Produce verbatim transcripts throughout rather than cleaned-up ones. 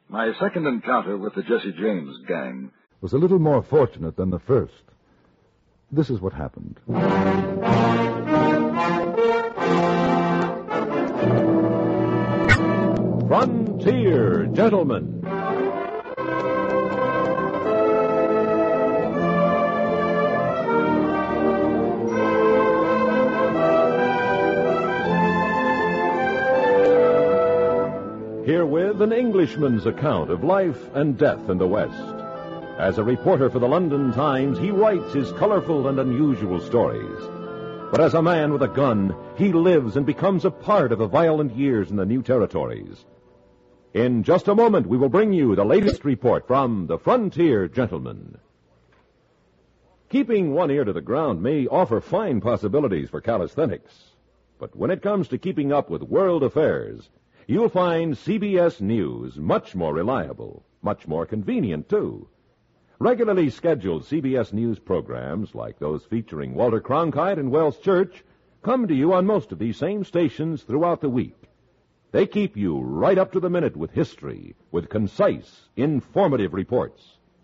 My second encounter with the Jesse James gang was a little more fortunate than the first. This is what happened. Frontier Gentlemen. Herewith an Englishman's account of life and death in the West. As a reporter for the London Times, he writes his colorful and unusual stories. But as a man with a gun, he lives and becomes a part of the violent years in the new territories. In just a moment, we will bring you the latest report from the Frontier Gentlemen. Keeping one ear to the ground may offer fine possibilities for calisthenics. But when it comes to keeping up with world affairs, you'll find C B S News much more reliable, much more convenient, too. Regularly scheduled C B S News programs, like those featuring Walter Cronkite and Wells Church, come to you on most of these same stations throughout the week. They keep you right up to the minute with history, with concise, informative reports.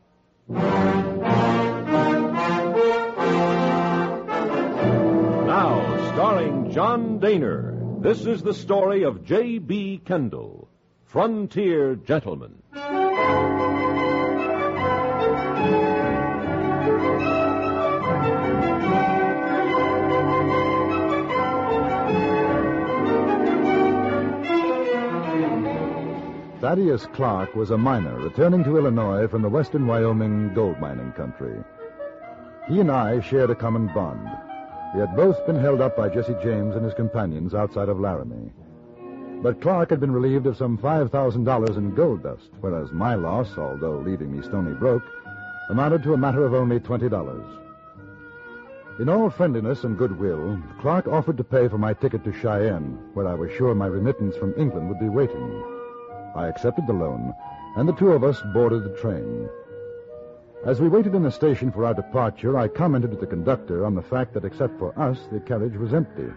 Now, starring John Daner, this is the story of J B. Kendall, Frontier Gentlemen. Thaddeus Clark was a miner returning to Illinois from the western Wyoming gold mining country. He and I shared a common bond. We had both been held up by Jesse James and his companions outside of Laramie. But Clark had been relieved of some five thousand dollars in gold dust, whereas my loss, although leaving me stony broke, amounted to a matter of only twenty dollars. In all friendliness and goodwill, Clark offered to pay for my ticket to Cheyenne, where I was sure my remittance from England would be waiting. I accepted the loan, and the two of us boarded the train. As we waited in the station for our departure, I commented to the conductor on the fact that except for us, the carriage was empty.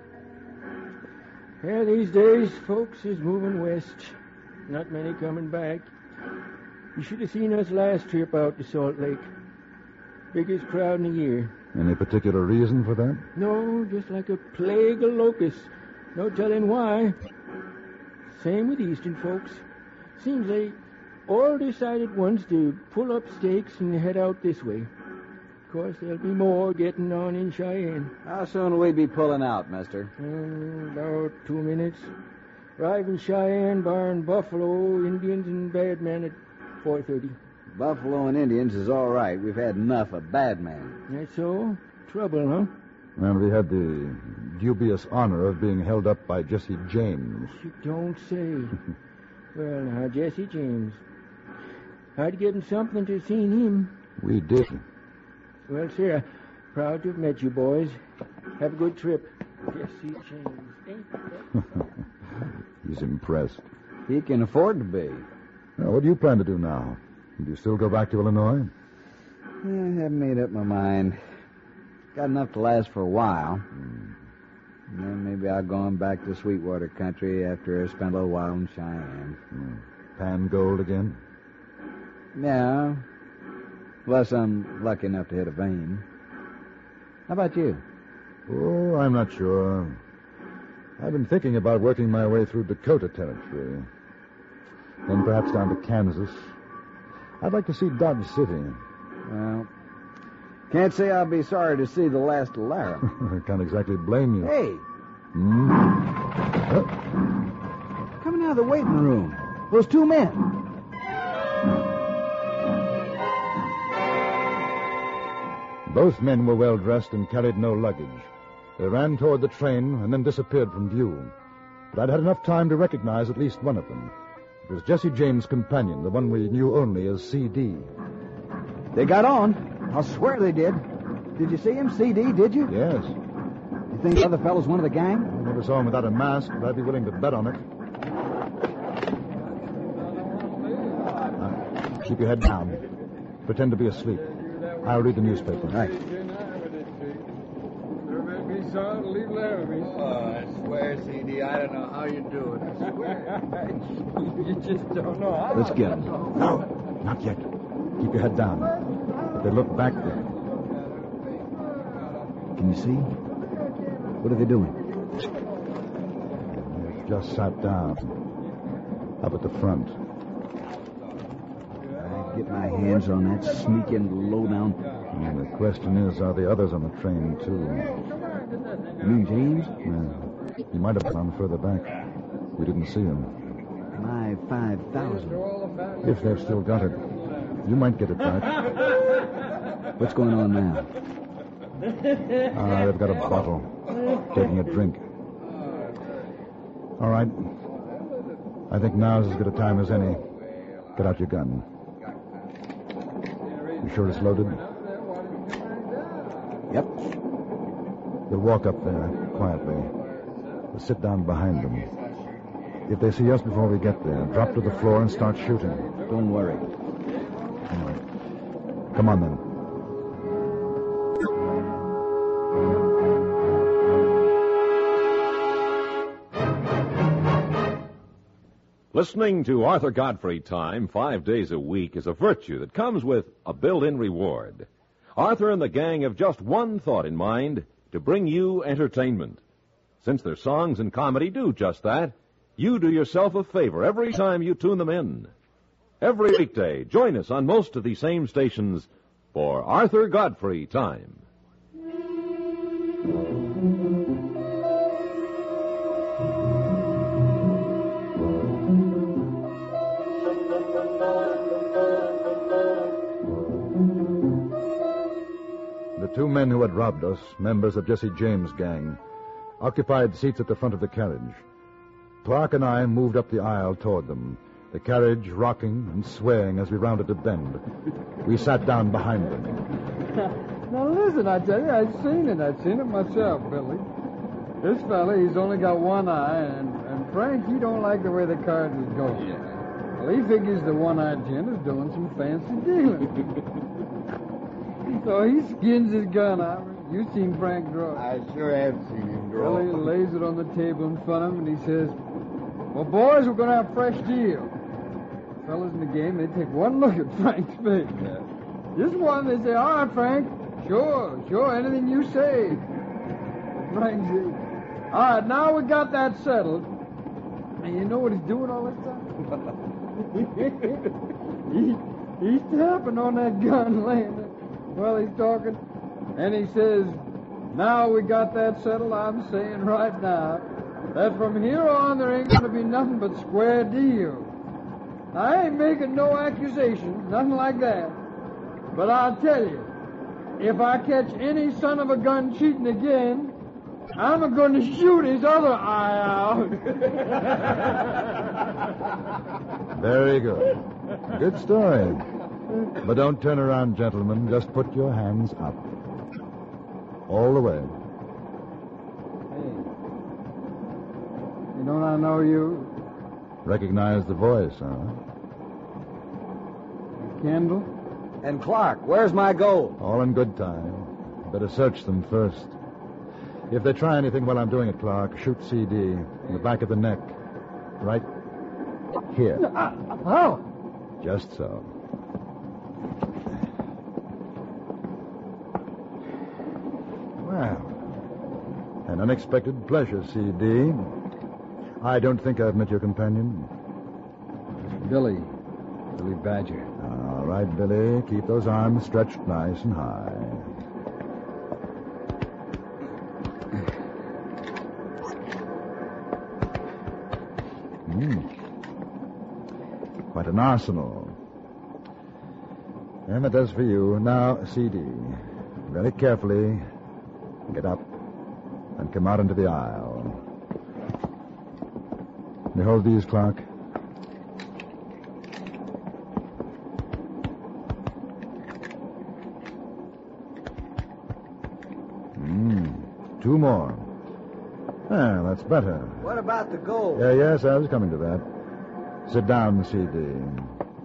Yeah, these days, folks is moving west. Not many coming back. You should have seen us last trip out to Salt Lake. Biggest crowd in the year. Any particular reason for that? No, just like a plague of locusts. No telling why. Same with Eastern folks. Seems they all decided once to pull up stakes and head out this way. Of course, there'll be more getting on in Cheyenne. How soon will we be pulling out, mister? Uh, about two minutes. Arrive in Cheyenne, barring Buffalo, Indians, and bad men at four thirty. Buffalo and Indians is all right. We've had enough of bad men. That's so? Trouble, huh? And we had the dubious honor of being held up by Jesse James. You don't say. Well, now, Jesse James. I'd given something to seen him. We did. Well, sir, proud to have met you boys. Have a good trip. Jesse James. Ain't that He's impressed. He can afford to be. Now, what do you plan to do now? Do you still go back to Illinois? I haven't made up my mind. Got enough to last for a while. Mm. And then maybe I'll go on back to Sweetwater country after I spend a little while in Cheyenne. Mm. Pan gold again? Yeah. Unless I'm lucky enough to hit a vein. How about you? Oh, I'm not sure. I've been thinking about working my way through Dakota Territory. Then perhaps down to Kansas. I'd like to see Dodge City. Well, can't say I'll be sorry to see the last of Lara. I can't exactly blame you. Hey! Hmm? Huh? Coming out of the waiting room. Those two men. Both men were well dressed and carried no luggage. They ran toward the train and then disappeared from view. But I'd had enough time to recognize at least one of them. It was Jesse James' companion, the one we knew only as C D. They got on. I'll swear they did. Did you see him, C D, did you? Yes. You think the other fellow's one of the gang? I never saw him without a mask, but I'd be willing to bet on it. Now, keep your head down. Pretend to be asleep. I'll read the newspaper. Right. Oh, I swear, C D, I don't know how you do it. I swear. You just don't know how. Let's get him. No, not yet. Keep your head down. They look back there. Can you see? What are they doing? They've just sat down. Up at the front. I get my hands on that sneaking lowdown. And the question is, are the others on the train, too? You mean James? Yeah. He might have gone further back. We didn't see him. My five thousand. If they've still got it, you might get it back. What's going on now? Ah, they've got a bottle. Taking a drink. All right. I think now's as good a time as any. Get out your gun. You sure it's loaded? Yep. You'll walk up there, quietly. We'll sit down behind them. If they see us before we get there, drop to the floor and start shooting. Don't worry. All right. Come on, then. Listening to Arthur Godfrey Time five days a week is a virtue that comes with a built-in reward. Arthur and the gang have just one thought in mind, to bring you entertainment. Since their songs and comedy do just that, you do yourself a favor every time you tune them in. Every weekday, join us on most of these same stations for Arthur Godfrey Time. The two men who had robbed us, members of Jesse James' gang, occupied seats at the front of the carriage. Clark and I moved up the aisle toward them, the carriage rocking and swaying as we rounded a bend. We sat down behind them. Now, listen, I tell you, I've seen it. I've seen it myself, Billy. This fella, he's only got one eye, and, and Frank, he don't like the way the cards is going. Yeah. Well, he figures the one-eyed gent is doing some fancy dealing. So he skins his gun out. You've seen Frank draw it. I sure have seen him draw. Well, he lays it on the table in front of him, and he says, well, boys, we're going to have a fresh deal. The fellas in the game, they take one look at Frank's face. Yeah. Just one, they say, all right, Frank, sure, sure, anything you say. And Frank says, all right, now we got that settled. And you know what he's doing all this time? he, he's tapping on that gun laying there while he's talking. And he says, now we got that settled, I'm saying right now that from here on there ain't going to be nothing but square deal. I ain't making no accusations, nothing like that. But I'll tell you, if I catch any son of a gun cheating again, I'm going to shoot his other eye out. Very good. Good story. But don't turn around, gentlemen. Just put your hands up. All the way. Hey, you don't I know you? Recognize the voice, huh? Kendall? And Clark, where's my gold? All in good time. Better search them first. If they try anything while I'm doing it, Clark, shoot C D in the back of the neck. Right here. How? Just so. Well, an unexpected pleasure, C D. I don't think I've met your companion. Billy. Billy Badger. All right, Billy. Keep those arms stretched nice and high. Mm. Quite an arsenal. And that does for you. Now, C D. Very carefully, get up and come out into the aisle. You hold these, Clark. Mm. Two more. Ah, that's better. What about the gold? Yeah, yes, I was coming to that. Sit down, C D.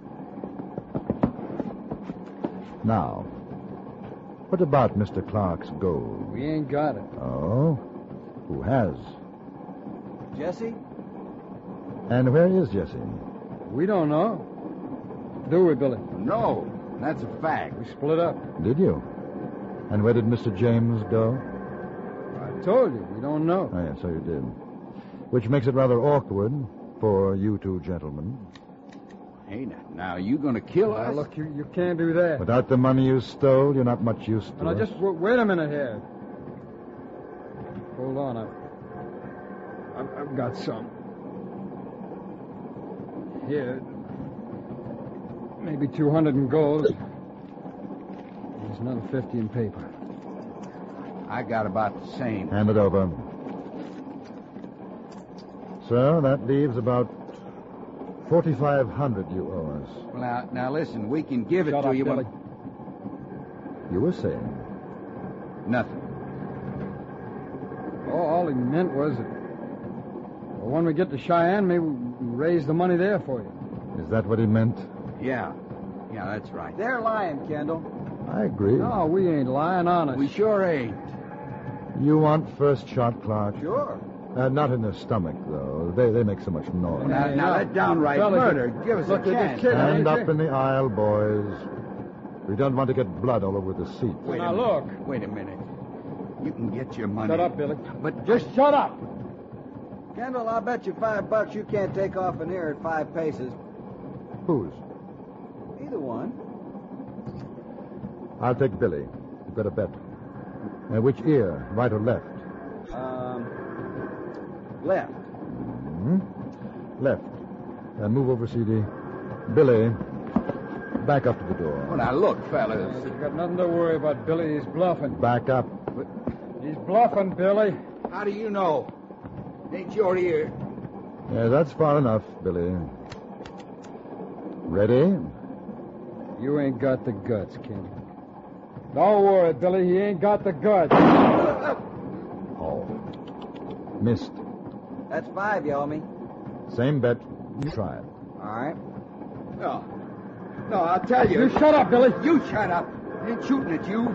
Now, what about Mister Clark's gold? We ain't got it. Oh? Who has? Jesse? And where is Jesse? We don't know. Do we, Billy? No, that's a fact. We split up. Did you? And where did Mister James go? I told you, we don't know. Oh, yes, so you did. Which makes it rather awkward for you two gentlemen. Hey, now, now you going to kill Now, us? look, you, you can't do that. Without the money you stole, you're not much use to Now, us. just w- wait a minute here. Hold on. I've, I've, I've got some. Here. Maybe two hundred in gold. There's another fifty in paper. I got about the same. Hand it over. Sir, that leaves about forty-five hundred you owe us. Well, now, now listen, we can give it Shut to up, you, Billy. but You were saying. nothing. Oh, all he meant was that well, when we get to Cheyenne, maybe we raise the money there for you. Is that what he meant? Yeah, yeah, that's right. They're lying, Kendall. I agree. No, we ain't lying, honest. We sure ain't. You want first shot, Clark? Sure. Uh, not in the stomach, though. They they make so much noise. Now, Hey, now look, that downright fellas, murder. Give us look a at the chance. kid. Stand ain't up they? in the aisle, boys. We don't want to get blood all over the seat. Wait Now, a minute. look. Wait a minute. You can get your money. Shut up, Billy. But Just shut up. Kendall, I'll bet you five bucks you can't take off in here at five paces. Whose? Either one. I'll take Billy. You've got a bet. Uh, which ear, right or left? Um, left. Hmm? Left. Uh, move over, C D. Billy, back up to the door. Well, now look, fellas. You've got nothing to worry about, Billy. He's bluffing. Back up. He's bluffing, Billy. How do you know? Ain't your ear. Yeah, that's far enough, Billy. Ready? You ain't got the guts, Kendall. Don't worry, Billy. He ain't got the guts. Oh. Missed. That's five, you owe me. Same bet. You try it. All right. No. No, I'll tell you. You shut up, Billy. You shut up. I ain't shooting at you.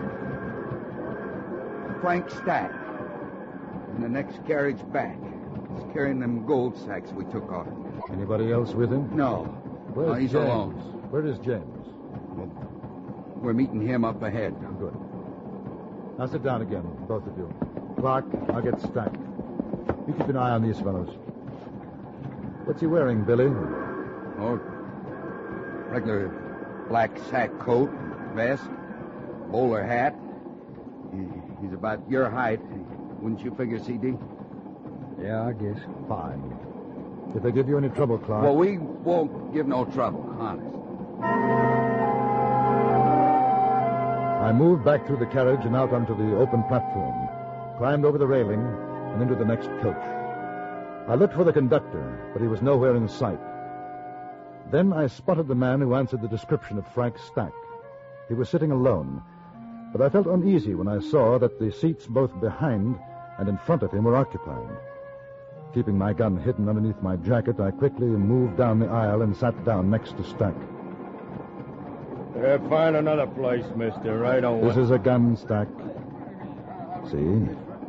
Frank Stack. In the next carriage back. He's carrying them gold sacks we took off him. Anybody else with him? No. Where's No, he's James? alone. Where is James? We're meeting him up ahead. Good. Now sit down again, both of you. Clark, I'll get Stack. You keep an eye on these fellows. What's he wearing, Billy? Oh, regular black sack coat, vest, bowler hat. He- He's about your height. Wouldn't you figure, C D? Yeah, I guess. Fine. If they give you any trouble, Clark... Well, we won't give no trouble, honest. I moved back through the carriage and out onto the open platform, climbed over the railing, and into the next coach. I looked for the conductor, but he was nowhere in sight. Then I spotted the man who answered the description of Frank Stack. He was sitting alone, but I felt uneasy when I saw that the seats both behind and in front of him were occupied. Keeping my gun hidden underneath my jacket, I quickly moved down the aisle and sat down next to Stack. Uh, find another place, mister. I don't This want... is a gun, Stack. See?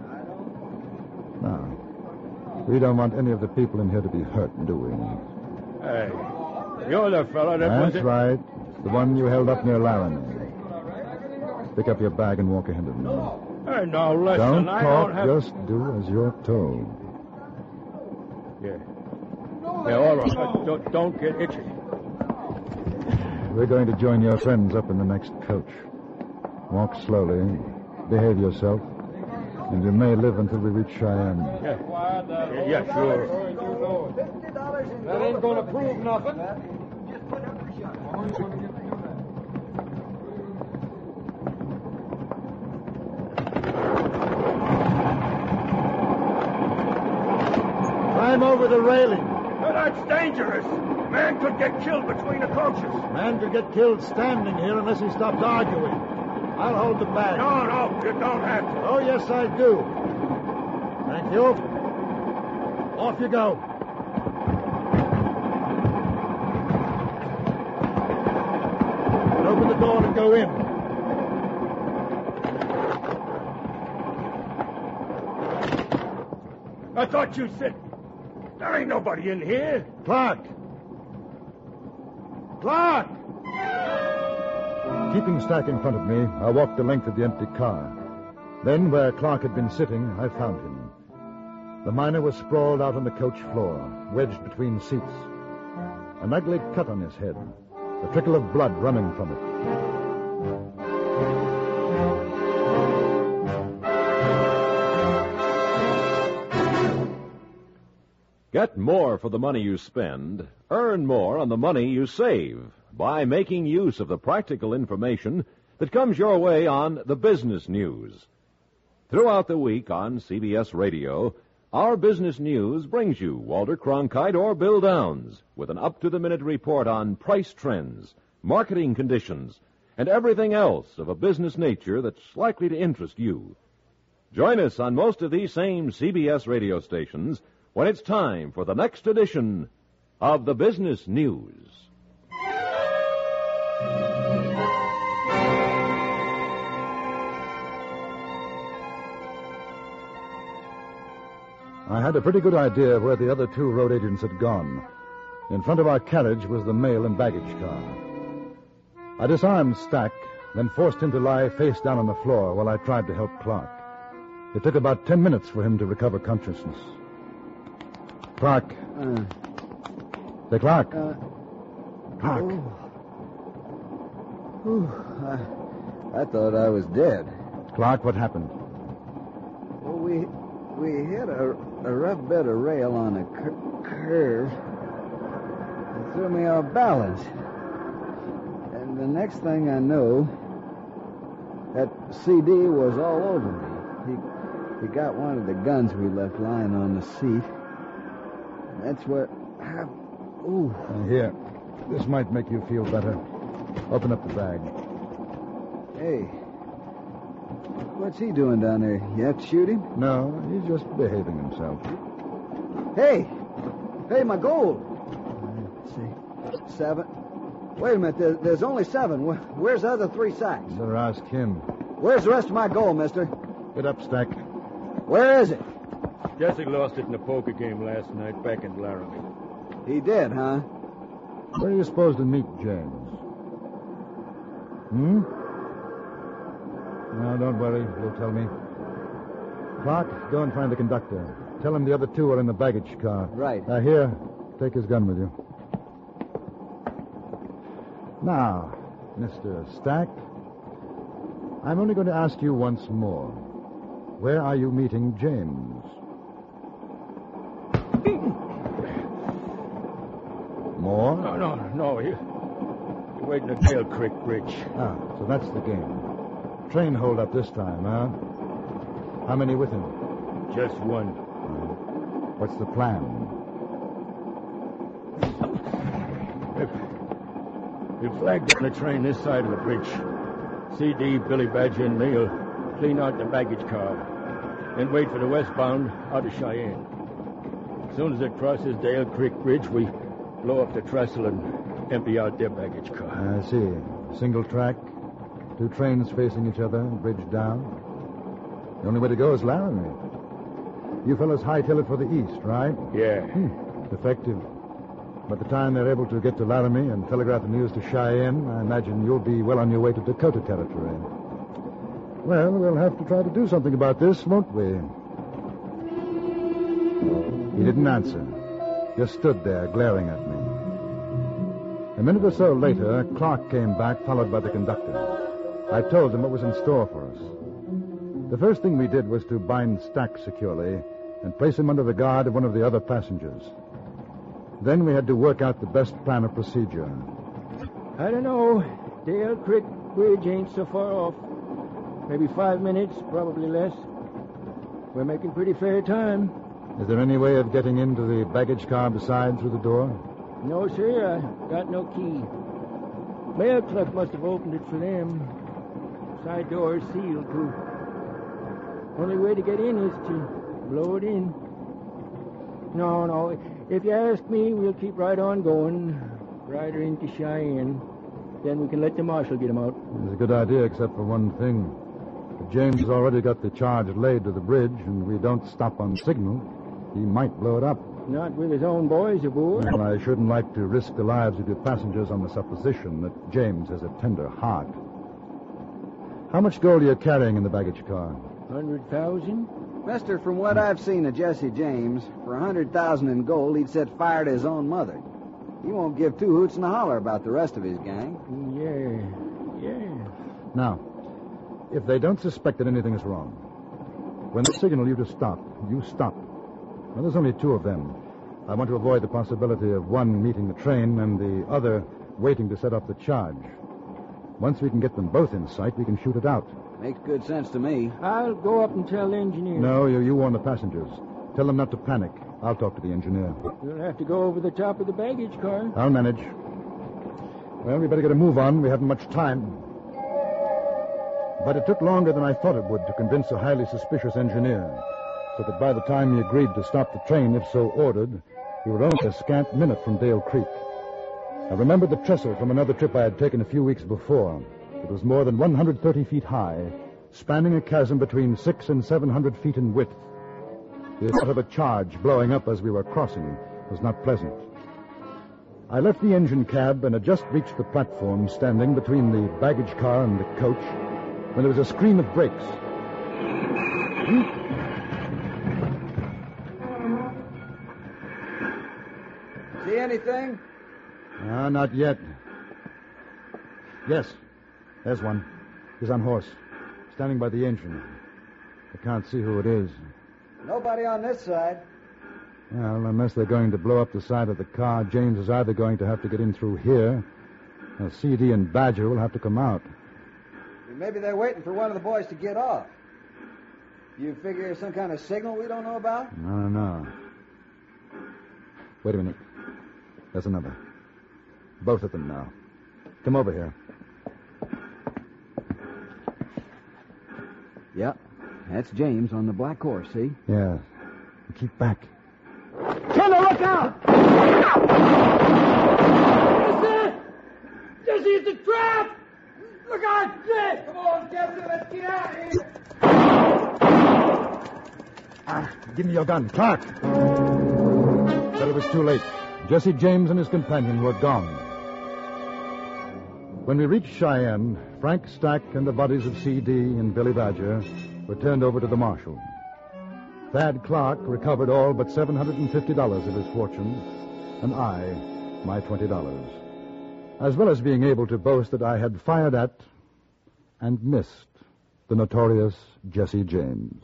Now, we don't want any of the people in here to be hurt, do we? Hey, you're the fella that was... That's right. It's the one you held up near Laramie. Pick up your bag and walk ahead of me. Hey, now, listen, Don't I talk, don't have... just do as you're told. Yeah. Yeah, all right. Uh, don't, don't get itchy. We're going to join your friends up in the next coach. Walk slowly, behave yourself, and you may live until we reach Cheyenne. Yeah, yeah, yeah sure. That ain't gonna prove nothing. Climb over the railing. No, that's dangerous. Man could get killed between the coaches. Man could get killed standing here unless he stops arguing. I'll hold the bag. No, no, you don't have to. Oh, yes, I do. Thank you. Off you go. Open the door and go in. I thought you said... There ain't nobody in here. Clark! Clark! Keeping Stack in front of me, I walked the length of the empty car. Then, where Clark had been sitting, I found him. The miner was sprawled out on the coach floor, wedged between seats. An ugly cut on his head, a trickle of blood running from it. Get more for the money you spend. Earn more on the money you save by making use of the practical information that comes your way on the business news. Throughout the week on C B S Radio, our business news brings you Walter Cronkite or Bill Downs with an up-to-the-minute report on price trends, marketing conditions, and everything else of a business nature that's likely to interest you. Join us on most of these same C B S radio stations when it's time for the next edition of the Business News. I had a pretty good idea of where the other two road agents had gone. In front of our carriage was the mail and baggage car. I disarmed Stack, then forced him to lie face down on the floor while I tried to help Clark. It took about ten minutes for him to recover consciousness. Clark. Uh, Say, Clark. uh, Clark. ooh. Ooh, I, I thought I was dead. Clark, what happened? Well, we we hit a, a rough bed of rail on a cur- curve. It threw me off balance. And the next thing I know, that C D was all over me. He, he got one of the guns we left lying on the seat. That's where... I, ooh. Uh, here. This might make you feel better. Open up the bag. Hey. What's he doing down there? You have to shoot him? No, he's just behaving himself. Hey! Hey, my gold! Let's see. Seven. Wait a minute. There, there's only seven. Where, where's the other three sacks? Better ask him. Where's the rest of my gold, mister? Get up, Stack. Where is it? Jesse lost it in the poker game last night back in Laramie. He did, huh? Where are you supposed to meet James? Hmm? No, don't worry. You'll tell me. Clark, go and find the conductor. Tell him the other two are in the baggage car. Right. Now, here, take his gun with you. Now, Mister Stack, I'm only going to ask you once more. Where are you meeting James? More? No, no, no. He, he's waiting at Dale Creek Bridge. Ah, so that's the game. Train hold up this time, huh? How many with him? Just one. What's the plan? We flagged down the train this side of the bridge. C D, Billy Badger, and me'll clean out the baggage car. Then wait for the westbound out of Cheyenne. As soon as it crosses Dale Creek Bridge, we blow up the trestle and empty out their baggage car. I see. Single track, two trains facing each other, bridge down. The only way to go is Laramie. You fellas hightail it for the east, right? Yeah. Hmm. Effective. By the time they're able to get to Laramie and telegraph the news to Cheyenne, I imagine you'll be well on your way to Dakota Territory. Well, we'll have to try to do something about this, won't we? He didn't answer. Just stood there, glaring at me. A minute or so later, Clark came back, followed by the conductor. I told him what was in store for us. The first thing we did was to bind Stack securely and place him under the guard of one of the other passengers. Then we had to work out the best plan of procedure. I don't know. Dale Creek Bridge ain't so far off. Maybe five minutes, probably less. We're making pretty fair time. Is there any way of getting into the baggage car beside through the door? No, sir, I got no key. Mail clerk must have opened it for them. Side door is sealed, too. Only way to get in is to blow it in. No, no. If you ask me, we'll keep right on going. Right her into Cheyenne. Then we can let the marshal get him out. It's a good idea, except for one thing. If James has already got the charge laid to the bridge, and we don't stop on signal, He might blow it up. Not with his own boys aboard. Well, I shouldn't like to risk the lives of your passengers on the supposition that James has a tender heart. How much gold are you carrying in the baggage car? Hundred thousand? Mister, from what I've seen of Jesse James, for a hundred thousand in gold, he'd set fire to his own mother. He won't give two hoots and a holler about the rest of his gang. Yeah, yeah. Now, if they don't suspect that anything is wrong, when they signal you to stop, you stop. Well, there's only two of them. I want to avoid the possibility of one meeting the train and the other waiting to set off the charge. Once we can get them both in sight, we can shoot it out. Makes good sense to me. I'll go up and tell the engineer. No, you, you warn the passengers. Tell them not to panic. I'll talk to the engineer. You'll have to go over the top of the baggage car. I'll manage. Well, we better get a move on. We haven't much time. But it took longer than I thought it would to convince a highly suspicious engineer, so that by the time he agreed to stop the train, if so ordered, we were only a scant minute from Dale Creek. I remembered the trestle from another trip I had taken a few weeks before. It was more than one hundred thirty feet high, spanning a chasm between six and seven hundred feet in width. The thought of a charge blowing up as we were crossing was not pleasant. I left the engine cab and had just reached the platform standing between the baggage car and the coach when there was a scream of brakes. See anything? Ah, not yet. Yes, there's one. He's on horse, standing by the engine. I can't see who it is. Nobody on this side. Well, unless they're going to blow up the side of the car, James is either going to have to get in through here, or C D and Badger will have to come out. Maybe they're waiting for one of the boys to get off. You figure there's some kind of signal we don't know about? No, no, no. Wait a minute. There's another. Both of them now. Come over here. Yeah, that's James on the black horse, see? Yeah. Keep back. Kenner, look out! Jesse! Jesse, it's a trap! Look out, Jesse! Come on, Jesse, let's get out of here! Ah, give me your gun, Clark! But it was too late. Jesse James and his companion were gone. When we reached Cheyenne, Frank Stack and the bodies of C D and Billy Badger were turned over to the marshal. Thad Clark recovered all but seven hundred fifty dollars of his fortune, and I, my twenty dollars, as well as being able to boast that I had fired at and missed the notorious Jesse James.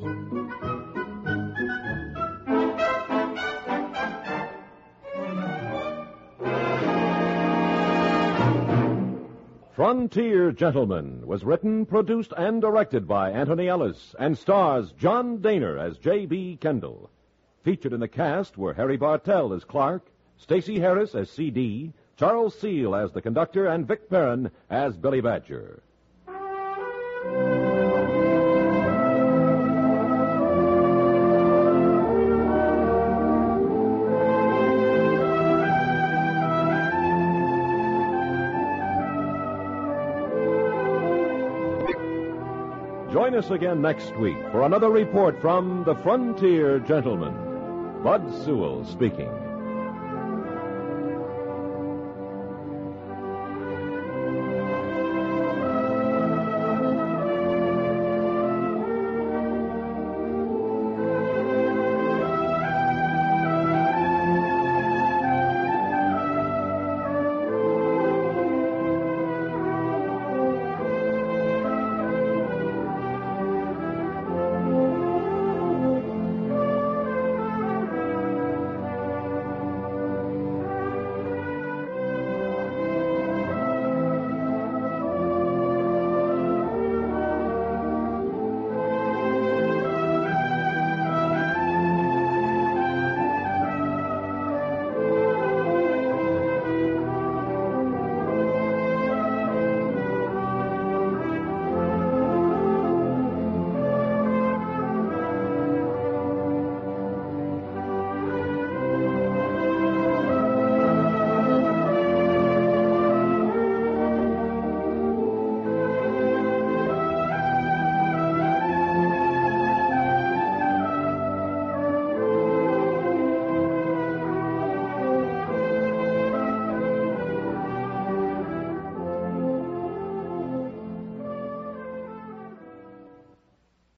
Frontier Gentlemen was written, produced, and directed by Anthony Ellis and stars John Daner as J B. Kendall. Featured in the cast were Harry Bartell as Clark, Stacey Harris as C D, Charles Seal as the conductor, and Vic Perrin as Billy Badger. Join us again next week for another report from the Frontier Gentlemen. Bud Sewell speaking.